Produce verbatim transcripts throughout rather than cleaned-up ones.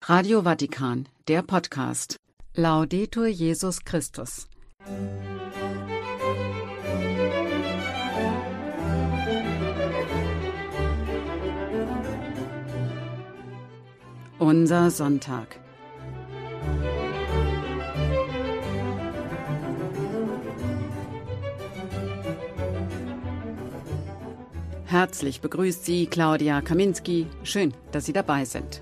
Radio Vatikan, der Podcast. Laudetur Jesus Christus. Unser Sonntag. Herzlich begrüßt Sie Claudia Kaminski. Schön, dass Sie dabei sind.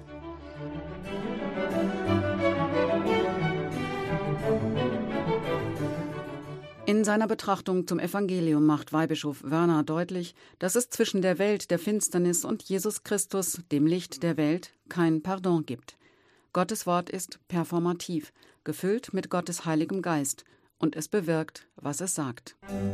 In seiner Betrachtung zum Evangelium macht Weihbischof Wörner deutlich, dass es zwischen der Welt der Finsternis und Jesus Christus, dem Licht der Welt, kein Pardon gibt. Gottes Wort ist performativ, gefüllt mit Gottes Heiligem Geist, und es bewirkt, was es sagt.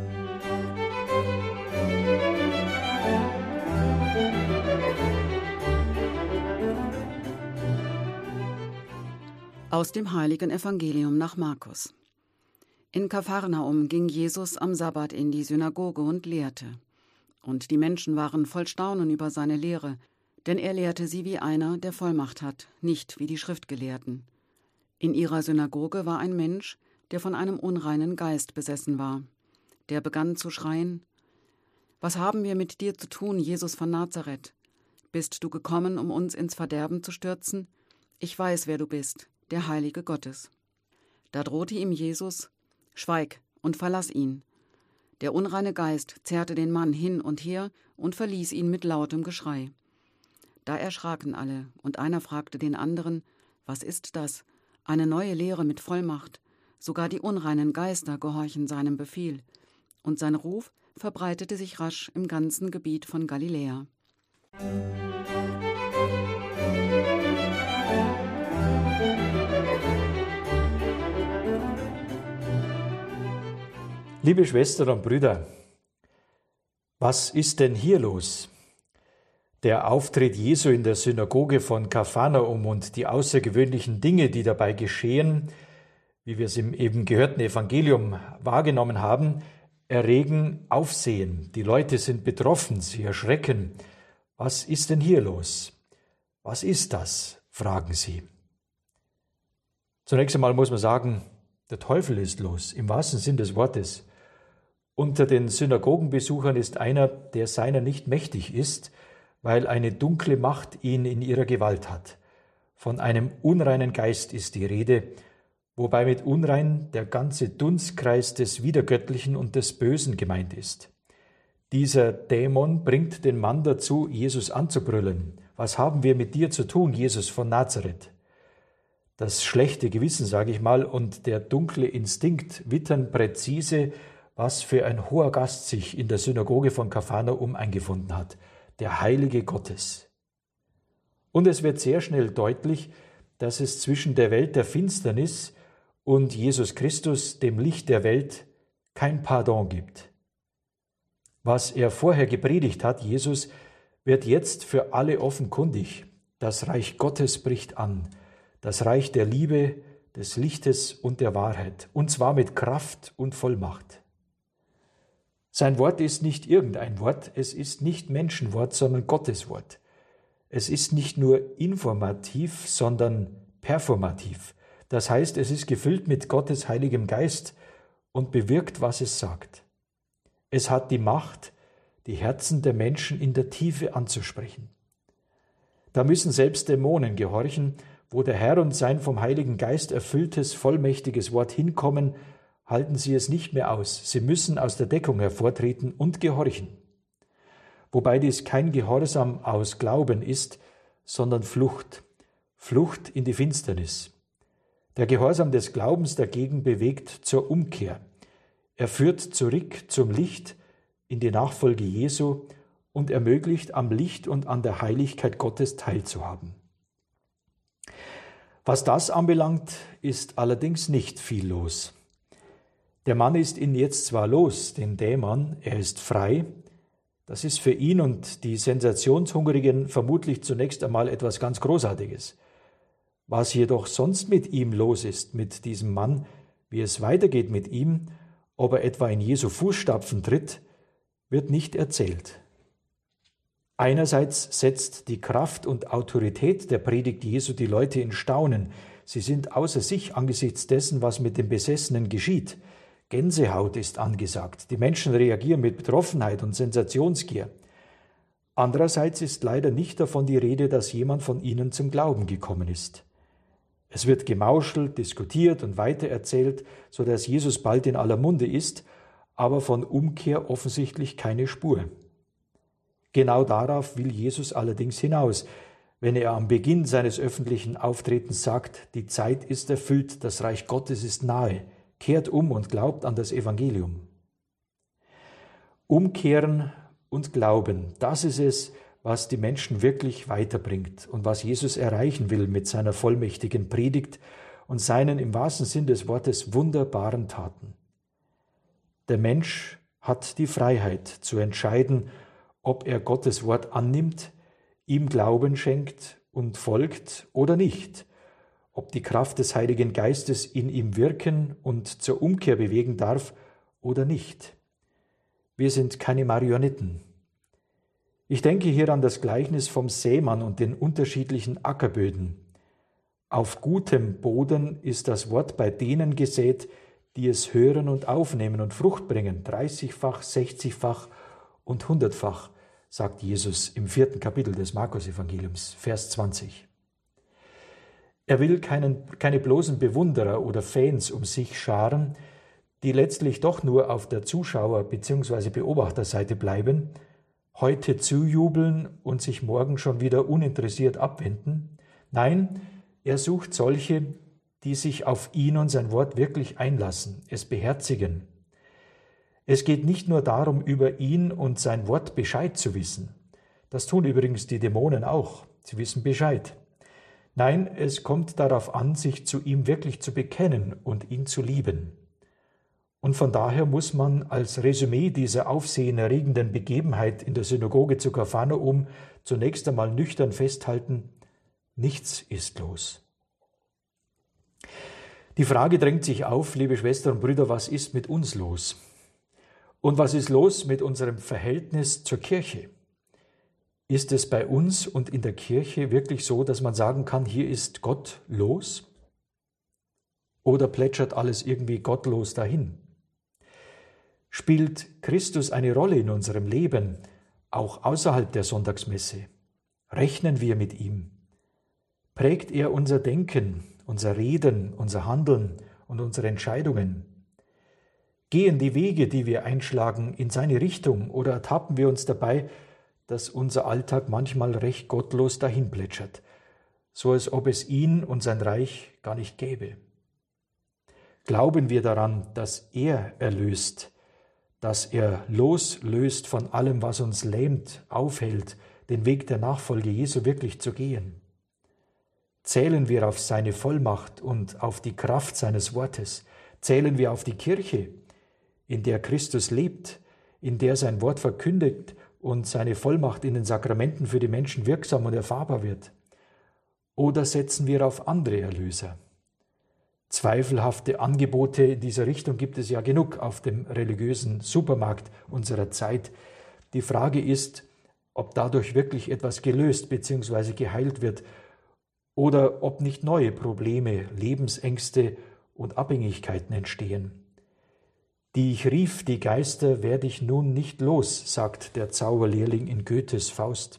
Aus dem Heiligen Evangelium nach Markus. In Kapharnaum ging Jesus am Sabbat in die Synagoge und lehrte. Und die Menschen waren voll Staunen über seine Lehre, denn er lehrte sie wie einer, der Vollmacht hat, nicht wie die Schriftgelehrten. In ihrer Synagoge war ein Mensch, der von einem unreinen Geist besessen war. Der begann zu schreien: »Was haben wir mit dir zu tun, Jesus von Nazareth? Bist du gekommen, um uns ins Verderben zu stürzen? Ich weiß, wer du bist, der Heilige Gottes.« Da drohte ihm Jesus: »Schweig und verlass ihn.« Der unreine Geist zerrte den Mann hin und her und verließ ihn mit lautem Geschrei. Da erschraken alle, und einer fragte den anderen: »Was ist das? Eine neue Lehre mit Vollmacht. Sogar die unreinen Geister gehorchen seinem Befehl.« Und sein Ruf verbreitete sich rasch im ganzen Gebiet von Galiläa. Liebe Schwestern und Brüder, was ist denn hier los? Der Auftritt Jesu in der Synagoge von Kapharnaum und die außergewöhnlichen Dinge, die dabei geschehen, wie wir es im eben gehörten Evangelium wahrgenommen haben, erregen Aufsehen. Die Leute sind betroffen, sie erschrecken. Was ist denn hier los? Was ist das? Fragen sie. Zunächst einmal muss man sagen, der Teufel ist los, im wahrsten Sinn des Wortes. Unter den Synagogenbesuchern ist einer, der seiner nicht mächtig ist, weil eine dunkle Macht ihn in ihrer Gewalt hat. Von einem unreinen Geist ist die Rede, wobei mit unrein der ganze Dunstkreis des Widergöttlichen und des Bösen gemeint ist. Dieser Dämon bringt den Mann dazu, Jesus anzubrüllen. »Was haben wir mit dir zu tun, Jesus von Nazareth?« Das schlechte Gewissen, sage ich mal, und der dunkle Instinkt wittern präzise, was für ein hoher Gast sich in der Synagoge von Kapharnaum eingefunden hat, der Heilige Gottes. Und es wird sehr schnell deutlich, dass es zwischen der Welt der Finsternis und Jesus Christus, dem Licht der Welt, kein Pardon gibt. Was er vorher gepredigt hat, Jesus, wird jetzt für alle offenkundig. Das Reich Gottes bricht an, das Reich der Liebe, des Lichtes und der Wahrheit, und zwar mit Kraft und Vollmacht. Sein Wort ist nicht irgendein Wort, es ist nicht Menschenwort, sondern Gottes Wort. Es ist nicht nur informativ, sondern performativ. Das heißt, es ist gefüllt mit Gottes Heiligem Geist und bewirkt, was es sagt. Es hat die Macht, die Herzen der Menschen in der Tiefe anzusprechen. Da müssen selbst Dämonen gehorchen, wo der Herr und sein vom Heiligen Geist erfülltes, vollmächtiges Wort hinkommen, halten sie es nicht mehr aus. Sie müssen aus der Deckung hervortreten und gehorchen. Wobei dies kein Gehorsam aus Glauben ist, sondern Flucht. Flucht in die Finsternis. Der Gehorsam des Glaubens dagegen bewegt zur Umkehr. Er führt zurück zum Licht, in die Nachfolge Jesu und ermöglicht, am Licht und an der Heiligkeit Gottes teilzuhaben. Was das anbelangt, ist allerdings nicht viel los. Der Mann ist ihn jetzt zwar los, den Dämon, er ist frei. Das ist für ihn und die Sensationshungrigen vermutlich zunächst einmal etwas ganz Großartiges. Was jedoch sonst mit ihm los ist, mit diesem Mann, wie es weitergeht mit ihm, ob er etwa in Jesu Fußstapfen tritt, wird nicht erzählt. Einerseits setzt die Kraft und Autorität der Predigt Jesu die Leute in Staunen. Sie sind außer sich angesichts dessen, was mit den Besessenen geschieht. Gänsehaut ist angesagt. Die Menschen reagieren mit Betroffenheit und Sensationsgier. Andererseits ist leider nicht davon die Rede, dass jemand von ihnen zum Glauben gekommen ist. Es wird gemauschelt, diskutiert und weitererzählt, sodass Jesus bald in aller Munde ist, aber von Umkehr offensichtlich keine Spur. Genau darauf will Jesus allerdings hinaus, wenn er am Beginn seines öffentlichen Auftretens sagt, die Zeit ist erfüllt, das Reich Gottes ist nahe, kehrt um und glaubt an das Evangelium. Umkehren und Glauben, das ist es, was die Menschen wirklich weiterbringt und was Jesus erreichen will mit seiner vollmächtigen Predigt und seinen im wahrsten Sinn des Wortes wunderbaren Taten. Der Mensch hat die Freiheit zu entscheiden, ob er Gottes Wort annimmt, ihm Glauben schenkt und folgt oder nicht, ob die Kraft des Heiligen Geistes in ihm wirken und zur Umkehr bewegen darf oder nicht. Wir sind keine Marionetten. Ich denke hier an das Gleichnis vom Sämann und den unterschiedlichen Ackerböden. Auf gutem Boden ist das Wort bei denen gesät, die es hören und aufnehmen und Frucht bringen, dreißigfach, sechzigfach und hundertfach, sagt Jesus im vierten Kapitel des Markus-Evangeliums, Vers zwanzig. Er will keinen, keine bloßen Bewunderer oder Fans um sich scharen, die letztlich doch nur auf der Zuschauer- bzw. Beobachterseite bleiben, heute zujubeln und sich morgen schon wieder uninteressiert abwenden. Nein, er sucht solche, die sich auf ihn und sein Wort wirklich einlassen, es beherzigen. Es geht nicht nur darum, über ihn und sein Wort Bescheid zu wissen. Das tun übrigens die Dämonen auch. Sie wissen Bescheid. Nein, es kommt darauf an, sich zu ihm wirklich zu bekennen und ihn zu lieben. Und von daher muss man als Resümee dieser aufsehenerregenden Begebenheit in der Synagoge zu Kapharnaum zunächst einmal nüchtern festhalten, nichts ist los. Die Frage drängt sich auf, liebe Schwestern und Brüder, was ist mit uns los? Und was ist los mit unserem Verhältnis zur Kirche? Ist es bei uns und in der Kirche wirklich so, dass man sagen kann, hier ist Gott los? Oder plätschert alles irgendwie gottlos dahin? Spielt Christus eine Rolle in unserem Leben, auch außerhalb der Sonntagsmesse? Rechnen wir mit ihm? Prägt er unser Denken, unser Reden, unser Handeln und unsere Entscheidungen? Gehen die Wege, die wir einschlagen, in seine Richtung oder ertappen wir uns dabei, dass unser Alltag manchmal recht gottlos dahin plätschert, so als ob es ihn und sein Reich gar nicht gäbe? Glauben wir daran, dass er erlöst, dass er loslöst von allem, was uns lähmt, aufhält, den Weg der Nachfolge Jesu wirklich zu gehen? Zählen wir auf seine Vollmacht und auf die Kraft seines Wortes? Zählen wir auf die Kirche, in der Christus lebt, in der sein Wort verkündigt und seine Vollmacht in den Sakramenten für die Menschen wirksam und erfahrbar wird? Oder setzen wir auf andere Erlöser? Zweifelhafte Angebote in dieser Richtung gibt es ja genug auf dem religiösen Supermarkt unserer Zeit. Die Frage ist, ob dadurch wirklich etwas gelöst bzw. geheilt wird oder ob nicht neue Probleme, Lebensängste und Abhängigkeiten entstehen. Die ich rief, die Geister werde ich nun nicht los, sagt der Zauberlehrling in Goethes Faust.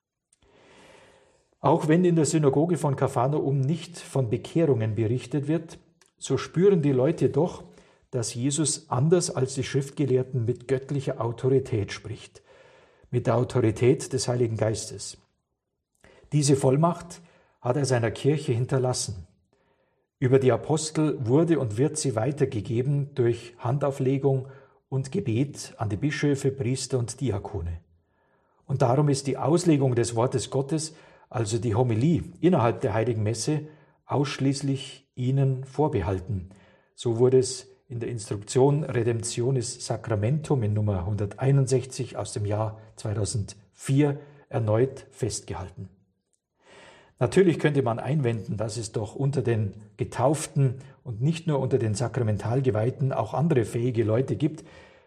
Auch wenn in der Synagoge von Kapharnaum nicht von Bekehrungen berichtet wird, so spüren die Leute doch, dass Jesus anders als die Schriftgelehrten mit göttlicher Autorität spricht, mit der Autorität des Heiligen Geistes. Diese Vollmacht hat er seiner Kirche hinterlassen. Über die Apostel wurde und wird sie weitergegeben durch Handauflegung und Gebet an die Bischöfe, Priester und Diakone. Und darum ist die Auslegung des Wortes Gottes, also die Homilie innerhalb der Heiligen Messe, ausschließlich ihnen vorbehalten. So wurde es in der Instruktion Redemptionis Sacramentum in Nummer hunderteinundsechzig aus dem Jahr zweitausendvier erneut festgehalten. Natürlich könnte man einwenden, dass es doch unter den Getauften und nicht nur unter den Sakramentalgeweihten auch andere fähige Leute gibt,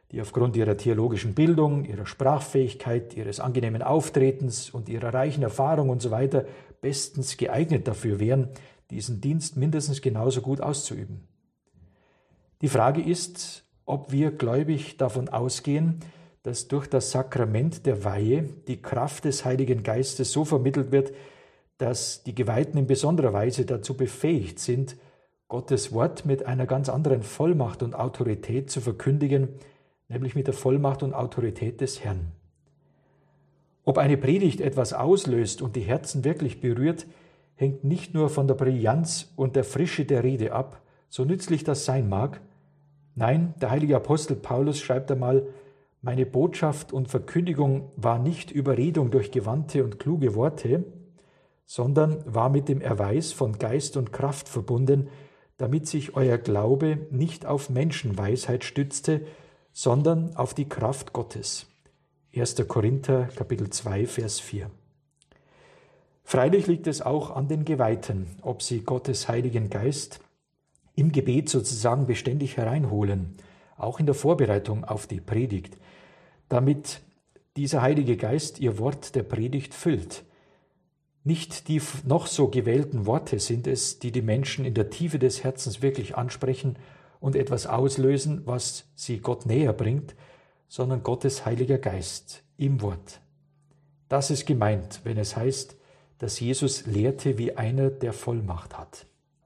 die aufgrund ihrer theologischen Bildung, ihrer Sprachfähigkeit, ihres angenehmen Auftretens und ihrer reichen Erfahrung und so weiter bestens geeignet dafür wären, diesen Dienst mindestens genauso gut auszuüben. Die Frage ist, ob wir gläubig davon ausgehen, dass durch das Sakrament der Weihe die Kraft des Heiligen Geistes so vermittelt wird, dass die Geweihten in besonderer Weise dazu befähigt sind, Gottes Wort mit einer ganz anderen Vollmacht und Autorität zu verkündigen, nämlich mit der Vollmacht und Autorität des Herrn. Ob eine Predigt etwas auslöst und die Herzen wirklich berührt, hängt nicht nur von der Brillanz und der Frische der Rede ab, so nützlich das sein mag. Nein, der heilige Apostel Paulus schreibt einmal, meine Botschaft und Verkündigung war nicht Überredung durch gewandte und kluge Worte, sondern war mit dem Erweis von Geist und Kraft verbunden, damit sich euer Glaube nicht auf Menschenweisheit stützte, sondern auf die Kraft Gottes. erster Korinther, Kapitel zwei, Vers vier. Freilich liegt es auch an den Geweihten, ob sie Gottes Heiligen Geist im Gebet sozusagen beständig hereinholen, auch in der Vorbereitung auf die Predigt, damit dieser Heilige Geist ihr Wort der Predigt füllt. Nicht die noch so gewählten Worte sind es, die die Menschen in der Tiefe des Herzens wirklich ansprechen und etwas auslösen, was sie Gott näher bringt, sondern Gottes Heiliger Geist im Wort. Das ist gemeint, wenn es heißt, dass Jesus lehrte wie einer, der Vollmacht hat.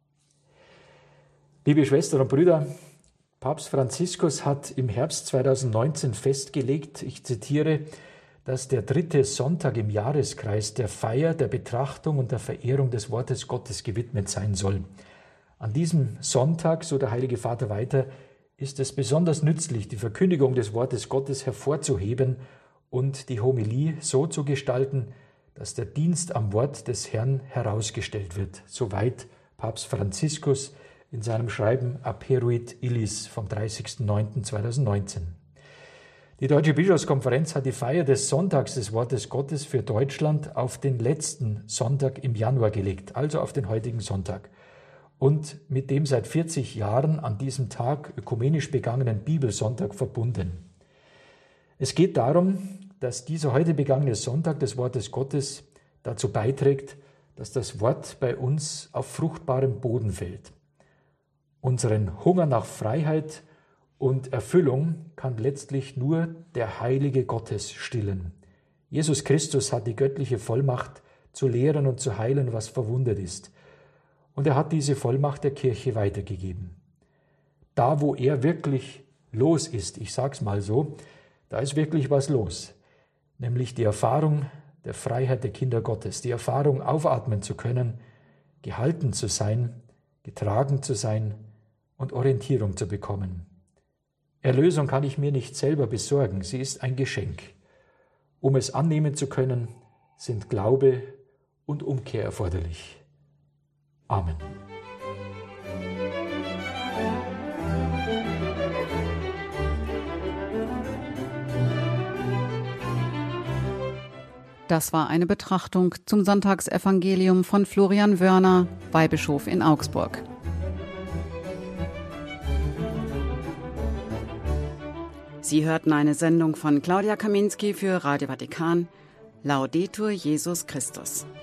Liebe Schwestern und Brüder, Papst Franziskus hat im Herbst zweitausendneunzehn festgelegt, ich zitiere, dass der dritte Sonntag im Jahreskreis der Feier, der Betrachtung und der Verehrung des Wortes Gottes gewidmet sein soll. An diesem Sonntag, so der Heilige Vater weiter, ist es besonders nützlich, die Verkündigung des Wortes Gottes hervorzuheben und die Homilie so zu gestalten, dass der Dienst am Wort des Herrn herausgestellt wird. Soweit Papst Franziskus in seinem Schreiben Aperuit Illis vom dreißigsten neunten zweitausendneunzehn. Die Deutsche Bischofskonferenz hat die Feier des Sonntags des Wortes Gottes für Deutschland auf den letzten Sonntag im Januar gelegt, also auf den heutigen Sonntag, und mit dem seit vierzig Jahren an diesem Tag ökumenisch begangenen Bibelsonntag verbunden. Es geht darum, dass dieser heute begangene Sonntag des Wortes Gottes dazu beiträgt, dass das Wort bei uns auf fruchtbarem Boden fällt. Unseren Hunger nach Freiheit und Erfüllung kann letztlich nur der Heilige Gottes stillen. Jesus Christus hat die göttliche Vollmacht zu lehren und zu heilen, was verwundet ist. Und er hat diese Vollmacht der Kirche weitergegeben. Da, wo er wirklich los ist, ich sag's mal so, da ist wirklich was los. Nämlich die Erfahrung der Freiheit der Kinder Gottes, die Erfahrung, aufatmen zu können, gehalten zu sein, getragen zu sein und Orientierung zu bekommen. Erlösung kann ich mir nicht selber besorgen, sie ist ein Geschenk. Um es annehmen zu können, sind Glaube und Umkehr erforderlich. Amen. Das war eine Betrachtung zum Sonntagsevangelium von Florian Wörner, Weihbischof in Augsburg. Sie hörten eine Sendung von Claudia Kaminski für Radio Vatikan. Laudetur Jesus Christus.